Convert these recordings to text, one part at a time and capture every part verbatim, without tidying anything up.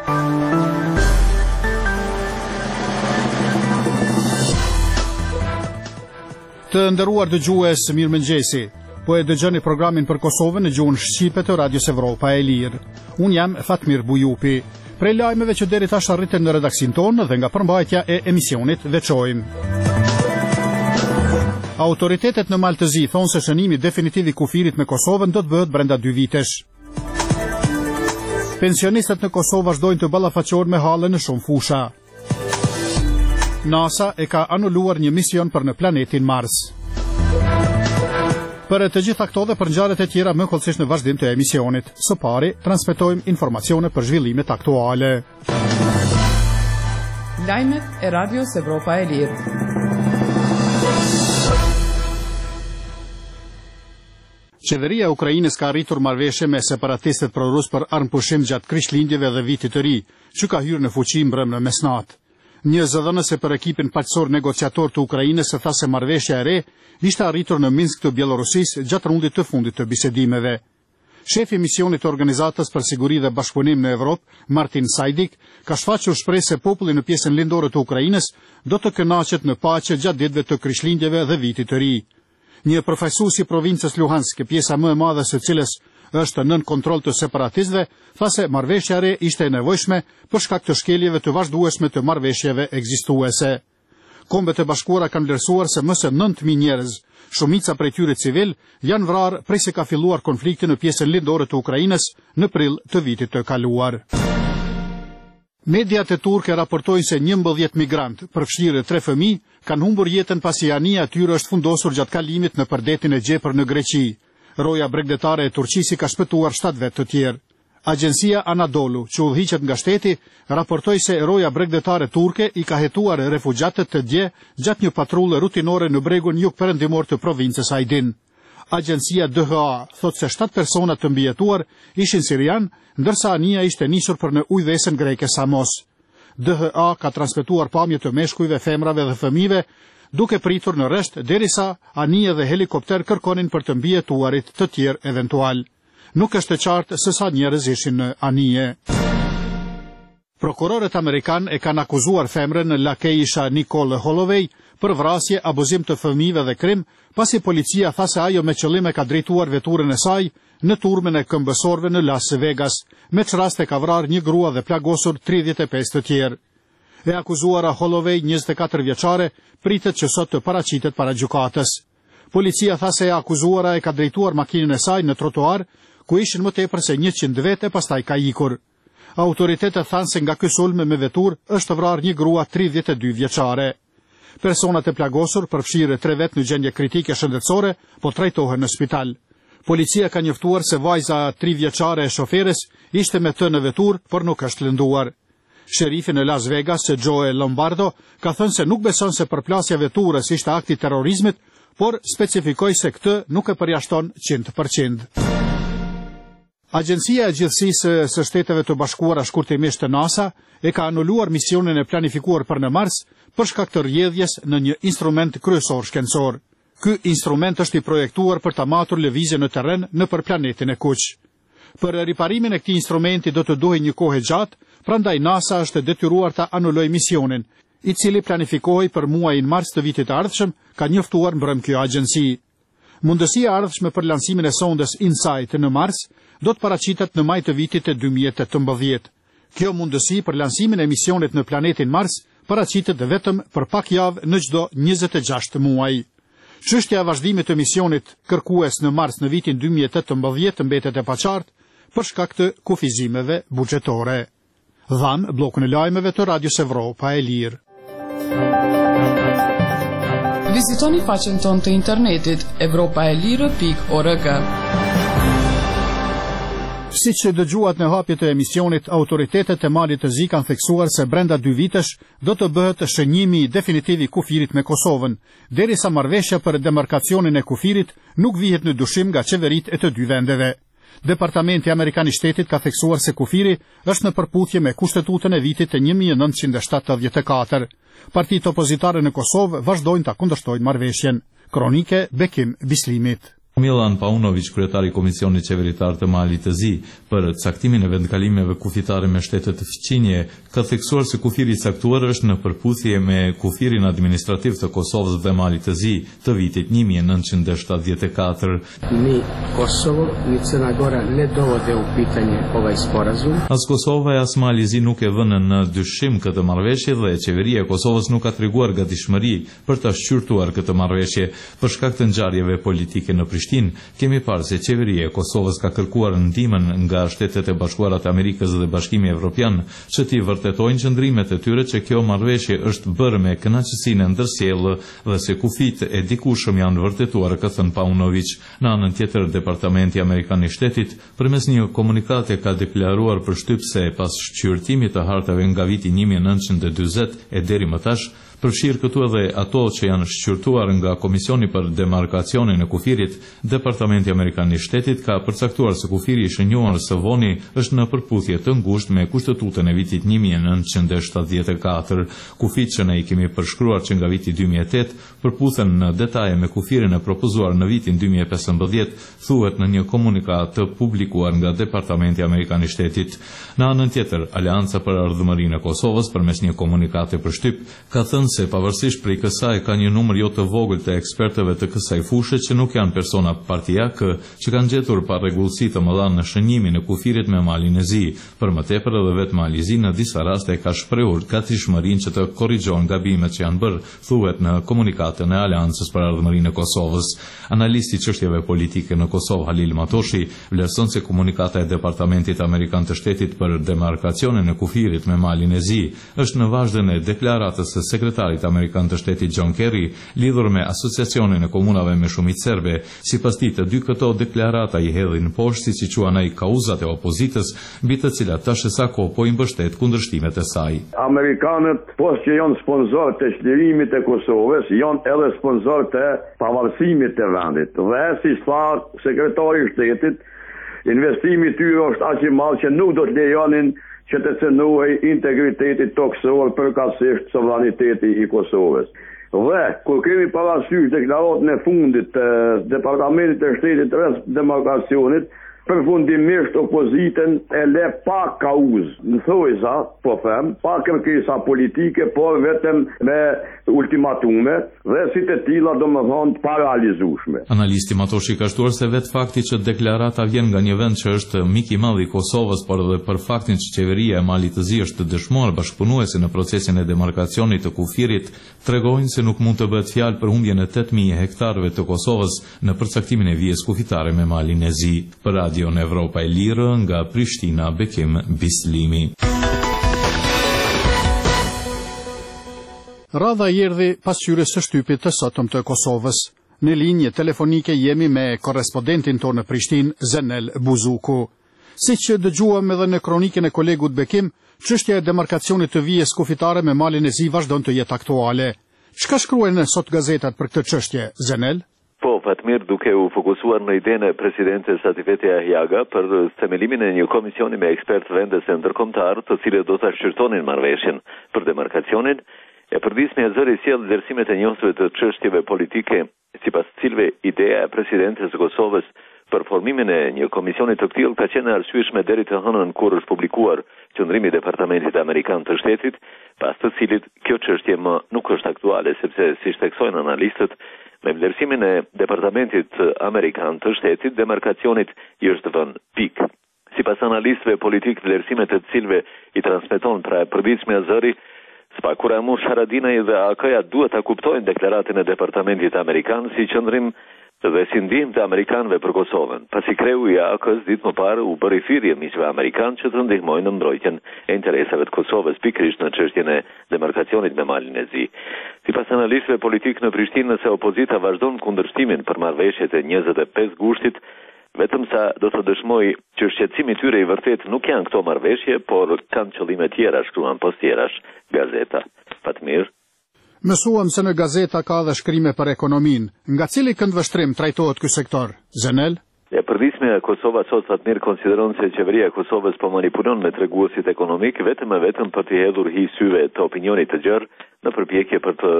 Të nderuar dëgjues, mirëmëngjesi. Po e dëgjoni programin për Kosovën në gjuhën shqipe të Radios Evropa e Lirë. Unë jam Fatmir Bujupi. Prej lajmeve që deri tash arritën në redaksin tonë dhe nga përmbajtja e emisionit veçojmë. Autoritetet në Maltëzi thonë se shënimi definitiv i kufirit me Kosovën do të bëhet brenda dy vitesh. Pensionistët në Kosovë vazhdojnë të ballafaqohen me halle në shumë fusha. NASA e ka anuluar një mision për në planetin Mars. Për të gjitha këto dhe për ngjarjet e tjera më kollësisht në vazhdim të emisionit. Së pari, transmetojmë informacione për zhvillimet aktuale. Lajmet e Radios Evropa e Lirë. Qeveria e Ukrainës ka arritur marrëveshje me separatistët prorus për armëpushim gjatë Krishtlindjeve dhe Vitit të Ri, që ka hyrë në fuqi mbrëm në mesnatë. Një zëdhënëse për ekipin paqësor negociator të Ukrainës e tha se marrëveshja e re ishte arritur në Minsk të Bjelorusisë gjatë rundit të fundit të bisedimeve. Shefi i misionit të Organizatës për Siguri dhe Bashkëpunim në Evropë, Martin Sajdik, ka shfaqur shpresë se populli në pjesën lindore të Ukrainës do të kënaqet në paqe gjatë ditëve të Krishtlindjeve dhe Vitit të Ri. Një përfaqësues i provincës Luhansk, pjesa më e madhe së cilës është nën kontroll të separatistëve, tha se marrëveshja e re ishte e nevojshme për shkak të shkeljeve të vazhdueshme të marrëveshjeve ekzistuese. Kombet e Bashkuara kanë vlerësuar se më së nëntë mijë njerëz, shumica prej tyre civil, janë vrarë prej se ka filluar konflikti në pjesën lindore të Ukrainës në prill të vitit të kaluar. Mediat e turke raportojnë se njëmbëdhjetë migrant, përfshirë tre fëmijë, kanë humbur jetën pasi anija e tyre është fundosur gjatë kalimit në përdetin e Gjepër në Greqi. Roja bregdetare e Turqisë ka shpëtuar shtatë vetë të tjerë. Agjencia Anadolu, që udhëhiqet nga shteti, raportoi se roja bregdetare turke i ka hetuar refugjatët të dje gjatë një patrulle rutinore në bregun jugperëndimor të provincës Aydin. Agjencia D H A thot se shtatë persona të mbijetuar ishin sirian, ndërsa anija ishte nisur për në ujëvesën greke Samos. D H A ka transmetuar pamje të meshkujve, femrave dhe fëmijëve, duke pritur në rresht derisa anije dhe helikopter kërkonin për të mbijetuarit të tjerë eventual. Nuk është e qartë se sa njerëz ishin në anije. Prokurorët amerikan e kanë akuzuar femrën Lakeisha Nicole Holloway për vrasje, abuzim të fëmijëve dhe krim, pasi policia tha se ajo me qëllim e ka drejtuar veturën e saj në turmën e këmbësorëve në Las Vegas, me çrast e ka vrarë një grua dhe plagosur tridhjetë e pesë të tjerë. E akuzuara Holloway, njëzet e katër vjeçare, pritet që sot të paraqitet para gjykatës. Policia tha se e akuzuara e ka drejtuar makinën e saj në trotuar, ku ishin më tepër se njëqind vete, pastaj ka ikur. Autoritetet thanë se nga ky sulm me vetur është vrarë një grua tridhjetë e dy vjeçare. Personat e plagosur, përfshirë tre vetë në gjendje kritike shëndetësore, po trajtohen në spital. Policia ka njoftuar se vajza tri vjeçare e shoferes ishte me të në vetur, por nuk është lënduar. Sherifi në Las Vegas, Joe Lombardo, ka thënë se nuk beson se përplasja veturës ishte akti terrorizmit, por specifikoi se këtë nuk e përjashton njëntë përqind. Agjencia e Gjithësisë së Shteteve të Bashkuara, shkurtimisht NASA, e ka anuluar misionin e planifikuar për në Mars për shkak të rrjedhjes në një instrument kryesor shkencor. Ky instrument është i projektuar për ta matur lëvizje në terren nëpër planetin e kuq. Për riparimin e këtij instrumenti do të duhej një kohë gjatë, prandaj NASA është detyruar ta anulojë misionin, i cili planifikohej për muajin mars të vitit të ardhshëm, ka njoftuar mbrëm kjo agjenci. Mundësia e ardhshme për lancimin e sondës InSight në Mars do të paraqitet në maj të vitit të dy mijë e tetëmbëdhjetë. Kjo mundësi për lancimin e misionit në planetin Mars paraqitet vetëm për pak javë në çdo njëzet e gjashtë muaj. Çështja e vazhdimit të misionit kërkues në Mars në vitin dy mijë e tetëmbëdhjetë mbetet e paqartë për shkak të kufizimeve buxhetore. Dhan bllokun e lajmeve të Radios Evropa e Lirë. Vizitoni faqen tonë të internetit evropaelire pikë org. Si që dëgjuat në hapje të emisionit, autoritetet e Malit të Zi kanë theksuar se brenda dy vitesh do të bëhet shënjimi definitiv i kufirit me Kosovën, derisa marrëveshja për demarkacionin e kufirit nuk vihet në dyshim nga qeverit e të dy vendeve. Departamenti Amerikan i Shtetit ka theksuar se kufiri është në përputhje me kushtetutën e vitit të një mijë e nëntëqind e shtatëdhjetë e katër. Partitë opozitare në Kosovë vazhdojnë ta kundërshtojnë marrëveshjen. Kronike Bekim Bislimit. Milan Paunović, kryetari i Komisionit Qeveritar të Malit të Zi, për caktimin e vendkalimeve kufitare me shtetet fqinje, ka theksuar se kufiri i caktuar është në përputhje me kufirin administrativ të Kosovës dhe Malit të Zi të vitit një mijë e nëntëqind e shtatëdhjetë e katër. Ni Kosovo, ni Crna Gora ne dovode u pitanje ovaj sporazum. As Kosova e as Mali i Zi nuk e vënë në dyshim këtë marrëveshje dhe qeveria e Kosovës nuk ka treguar gatishmëri për ta shqyrtuar këtë marrëveshje për shkak të ngjarjeve politike në Prishtinë. Kemi parë se qeveria e Kosovës ka kërkuar ndihmën nga Shtetet e Bashkuara të Amerikës dhe Bashkimi Evropian që t'i vërtetojnë qëndrimet e tyre që kjo marrëveshje është bërë me kënaqësinë e ndërsjellë dhe se kufijtë e dikushëm janë vërtetuar, ka thënë Paunović. Në anën tjetër, Departamenti Amerikan i Shtetit përmes një komunikate ka deklaruar përshtyp se pas shqyrtimit të hartave nga viti një mijë e nëntëqind e dyzet e deri më tash, përfshirë këtu edhe ato që janë shqyrtuar nga Komisioni për Demarkacionin e Kufirit, Departamenti Amerikan i Shtetit ka përcaktuar se kufiri i shënjuar së voni është në përputhje të ngushtë me Kushtetutën e vitit një mijë e nëntëqind e shtatëdhjetë e katër. Kufit që ne i kemi përshkruar që nga viti dy mijë e tetë përputhen në detaje me kufirin e propozuar në vitin dy mijë e pesëmbëdhjetë, thuhet në një komunikat të publikuar nga Departamenti Amerikan i Shtetit. Në anën tjetër, Aleanca për Ardhmërinë e Kosovës përmes një komunikate përshtyp ka thënë se pavarësisht prej kësaj ka një numër jo të vogël të ekspertëve të kësaj fushë që nuk janë persona partijak që kanë gjetur pa rregullsi të mëdha në shënimin e kufirit me Malin e Zi. Për më tepër edhe vetë Mali i Zi në disa raste ka shprehur gatishmërinë që të korrigjon gabimet që janë bërë, thuhet në komunikatën e Aleancës për Ardhmërinë e Kosovës. Analisti çështjeve politike në Kosovë Halil Matoshi vlerëson se komunikata e Departamentit Amerikan të Shtetit për demarkacionin e kufirit me Malin e Zi është në vazhdim e deklaratës së sekretarit Amerikan të Shtetit John Kerry lidhur me Asociacionin e Komunave me Shumicë Serbe. Sipas tij, të dy këto deklarata i hedhin poshtë, siç i quan ai, kauzat e opozitës, mbi të cilat tash e sa kohë po i mbështet kundërshtimet e saj. Amerikanët, poshtë që janë sponsor të çlirimit të Kosovës, janë edhe sponsor të pavarësimit të vendit. Dhe si tha sekretari i Shtetit, investimi i tyre është aq i madh që nuk do të lejonin që të cënohej integriteti toksor përkatësisht sovraniteti i Kosovës. Dhe, kur kemi parasysh deklaratën e fundit të Departamentit të Shtetit rreth demarkacionit, përfundimisht opozitën e le pa kauzë, në thojza, po them, pa kërkesa politike, por vetëm me ultimatume dhe si të tilla domethënë të paralizueshme. Analisti Matoshi ka shtuar se vetë fakti që deklarata vjen nga një vend që është mik i madh i Kosovës, por edhe për faktin që qeveria e Malit të Zi është dëshmuar bashkëpunuese në procesin e demarkacionit të kufirit, tregojnë se nuk mund të bëhet fjalë për humbjen e tetë mijë hektarëve të Kosovës në përcaktimin e vijës kufitare me Malin e Zi. Për Radio në Evropa e Lirë, nga Prishtina, Bekim Bislimi. Radha i erdhi pas hyrjes së shtypit të sotëm të Kosovës. Në linjë telefonike jemi me korrespondentin tonë në Prishtinë, Zenel Buzuku. Siç dëgjuam edhe në kronikën e kolegut Bekim, çështja e demarkacionit të vijës kufitare me Malin e Zi vazhdon të jetë aktuale. Çka shkruajnë sot gazetat për këtë çështje, Zenel? Po, Fatmir, duke u fokusuar në idenë e presidentes Atifete Ahjaga për themelimin e një komisioni me ekspertë vendese ndërkombëtar, të cilët do ta shqyrtonin marrëveshjen për demarkacionin, e përdismi e zëri sjell vlerësimet e njohësve të çështjeve politike, sipas cilëve ideja e presidentes së Kosovës për formimin e një komisioni të tillë ka qenë arsyeshme deri të hënën kur është publikuar qendrimi i Departamentit Amerikan të Shtetit, pas të cilit kjo çështje më nuk është aktuale, sepse siç theksojnë analistët, me vlerësimin e Departamentit Amerikan të Shtetit, demarkacionit i është vënë pikë. Sipas analistëve politik, vlerësimet e cilëve i transmeton pra e përditshmja zëri, Spakura Mush Haradinaj dhe A K-ja duhet ta kuptojnë deklaratin e Departamentit Amerikan si qëndrim dhe si ndihmë të Amerikanëve për Kosovën. Pasi kreu i A K-s ditë më parë u bëri thirrje miqve amerikanë që të ndihmojnë në mbrojtjen e interesave të Kosovës, pikërisht në çështjen e demarkacionit me Malin e Zi. Sipas analistëve politik në Prishtinë, nëse opozita vazhdon kundërshtimin për marrëveshjet e njëzet e pesë gushtit, vetëm sa do të dëshmoj që shqetësimi i tyre i vërtet nuk janë këto marrëveshje, por kanë qëllime tjera, shkruan postjerash gazeta. Fatmir. Mësuam se në gazeta ka dhe shkrime për ekonominë. Nga cili këndvështrim trajtohet ky sektor? Zenel? E përdismja e Kosova sot, Fatmir, konsideron se qeveria e Kosovës po manipulon me treguesit ekonomik vetëm e vetëm për të hedhur hy syve të opinionit të gjerë në përpjekje për të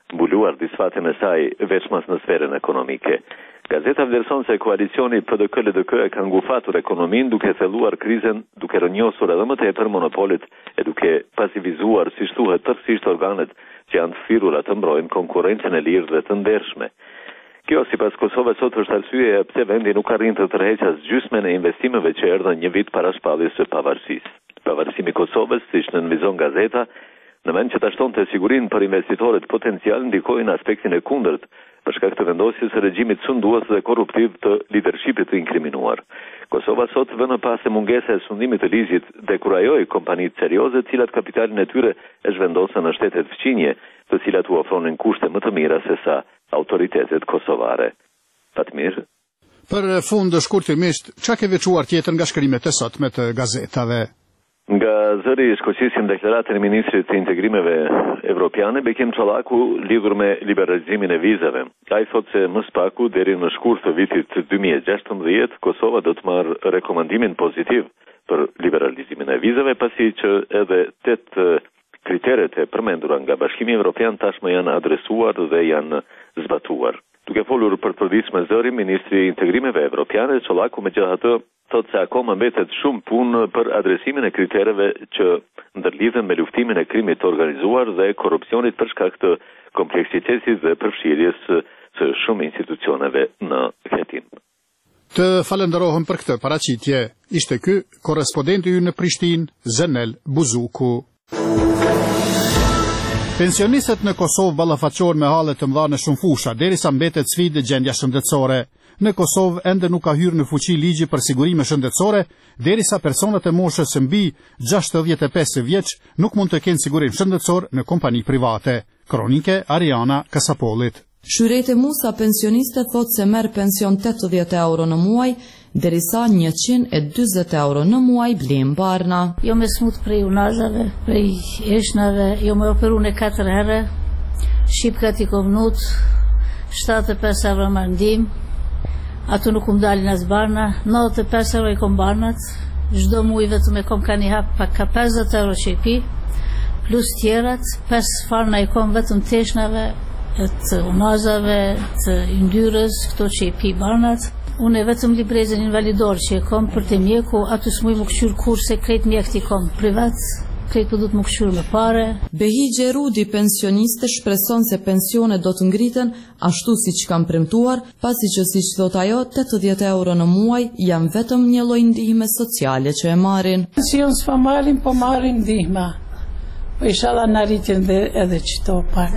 mbuluar disfatin e saj veçmas në sferën ekonomike. Gazeta vlerëson se koalicioni P D K L D K e ka ngufatur ekonominë duke thelluar krizën, duke rënjosur edhe më tepër monopolit e duke pasivizuar, siç thuhet, tërësisht organet që janë të thirrura të mbrojnë konkurrencën e lirë dhe të ndershme. Kjo, sipas Kosovës, sot është arsyeja pse vendi nuk arrin të tërheqë as gjysmën e investimeve që erdhën një vit para shpalljes së pavarësisë. Pavarësimi i Kosovës, siç nënvizon gazeta, në vend që ta shtonte sigurinë për investitorët potencial, ndikoi në aspektin e kundërt, për shkak të vendosjes së regjimit sundues dhe korruptiv të lidershipit të inkriminuar. Kosova sot vënë pas e mungesa e sundimit të ligjit dekurajoi kompanitë serioze, të cilat kapitalin e tyre e zhvendosën në shtetet fqinje, të cilat u ofronin kushte më të mira se sa autoritetet kosovare. Fatmir. Për fund shkurtimisht, çka ke veçuar tjetër nga shkrimet e sotme të gazetave? Nga zëri shkoqisim deklaratën e ministrit të integrimeve evropiane, Bekim Çollaku, lidhur me liberalizimin e vizave. Ai thotë se më së paku deri në shkurt të vitit dy mijë e gjashtëmbëdhjetë, Kosova do të marrë rekomandimin pozitiv për liberalizimin e vizave, pasi që edhe tetë kriteret e përmendura nga Bashkimi Evropian tashmë janë adresuar dhe janë zbatuar. Duke folur për të përditshëm me zëri, ministri i integrimeve evropiane, Çollaku, megjithatë, thotë se akoma mbetet shumë punë për adresimin e kritereve që ndërlidhen me luftimin e krimit të organizuar dhe korrupsionit për shkak të kompleksitetit dhe përfshirjes së shumë institucioneve në hetim. Të falenderohem për këtë paraqitje. Ishte ky korrespondenti ynë në Prishtinë, Zenel Buzuku. Pensionistët në Kosovë ballafaqohen me halle të mëdha në shumë fusha, derisa mbetet sfidë gjendja shëndetësore. Në Kosovë ende nuk ka hyrë në fuqi ligji për sigurime shëndetësore, derisa personat e moshës së mbi gjashtëdhjetë e pesë vjeç nuk mund të kenë sigurim shëndetësor në kompani private. Kronike Ariana Kasapolit. Shyrete Musa, pensioniste, thot se merr pension tetëdhjetë euro në muaj, derisa njëqind e dyzet euro në muaj blim barna. Jo me smut prej unazave, prej eshnave, jo me operu në katër herë, shqipkat i kovnut, shtatë e pesë euro më ndim, ato nuk um dalin as barna, nëntëdhjetë e pesë euro i kom barnat, çdo muaj vetëm e kom ka një hap pa ka pesëdhjetë euro që i pi, plus tjerat, pesë farna i kom vetëm teshnave, të unazave, të yndyrës, këto që i pi barnat. Unë e vetëm librezën invalidor që e kom për të mjeku, aty s'muj më këshur kur se krejt mjek t'i kom privat, krejt për du të më këshur me pare. Behigje Rudi, pensioniste, shpreson se pensione do të ngriten ashtu si që kam premtuar, pasi që si që thot ajo, tetëdhjetë euro në muaj janë vetëm një lloj ndihme sociale që e marrin. Pension s'pa marrin, po marrin ndihma. Po ishala në rritin dhe edhe qëto pak.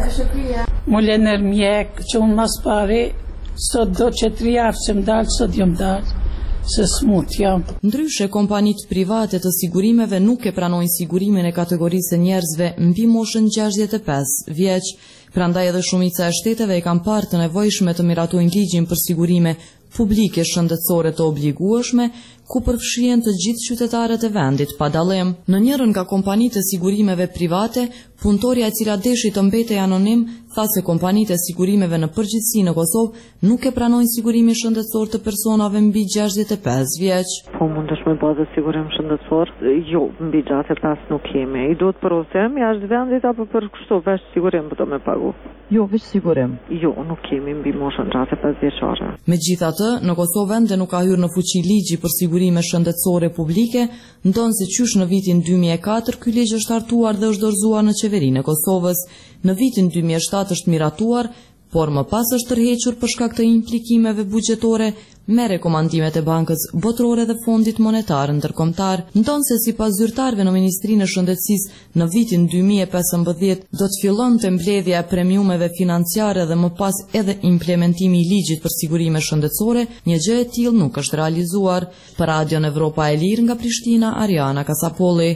Mulle nër mjek, që unë mas pari, sot do që tri javë që më dalë, sot jo më dalë, se smut jam. Ndryshe, kompanit private të sigurimeve nuk e pranojnë sigurimin e kategorisë e njerëzve mbi moshën gjashtëdhjetë e pesë vjeç. Prandaj edhe shumica e shteteve e kanë parë të nevojshme të miratojnë ligjin për sigurime publike shëndetësore të obligueshme, ku përfshihen të gjithë qytetarët e vendit pa dallim. Në njërin nga kompanitë e sigurimeve private, punëtoria e cila deshi të mbetej anonim, tha se kompanitë e sigurimeve në përgjithësi në Kosovë nuk e pranojnë sigurimin shëndetësor të personave mbi gjashtëdhjetë e pesë vjeç. Po mundesh me bazë sigurim shëndetësor? Jo, mbi gjashtëdhjetë e pesë nuk kemi. I duhet provosem jashtë vendit apo për kështu veç sigurim po do me pagu? Jo, veç sigurim. Jo, nuk kemi mbi moshën gjashtëdhjetë e pesë vjeçare. Megjithatë, në Kosovë ende nuk ka hyrë në fuqi ligji për sigurime shëndetësore publike, ndonë se qysh në vitin dy mijë e katër ky ligj është hartuar dhe është dorëzuar në qeverinë e Kosovës. Në vitin dy mijë e shtatë është miratuar, por më pas është tërhequr për shkak të implikimeve buxhetore me rekomandimet e Bankës Botërore dhe Fondit Monetar Ndërkombëtar. Ndonë se sipas zyrtarëve në Ministrinë e Shëndetësisë në vitin dy mijë e pesëmbëdhjetë do të fillonte mbledhja e premiumeve financiare dhe më pas edhe implementimi i ligjit për sigurime shëndetësore, një gjë e tillë nuk është realizuar. Për Radion Evropa e Lirë nga Prishtina, Ariana Kasapolli.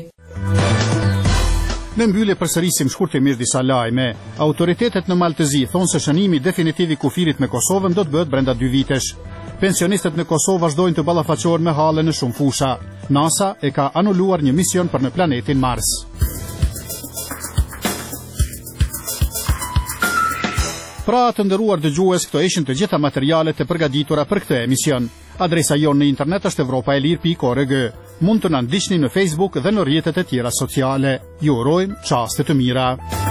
Në mbyllje përsërisim shkurtimisht disa lajme. Autoritetet në Maltëzi thonë se shënimi definitiv i kufirit me Kosovën do të bëhet brenda dy vitesh. Pensionistët në Kosovë vazhdojnë të ballafaqohen me halle në shumë fusha. NASA e ka anuluar një mision për në planetin Mars. Pra të nderuar dëgjues, këto ishin të gjitha materialet e përgatitura për këtë emision. Adresa jonë në internet është evropaelir pikë org. Mund të na ndiqni në Facebook dhe në rrjetet e tjera sociale. Ju urojmë çaste të mira.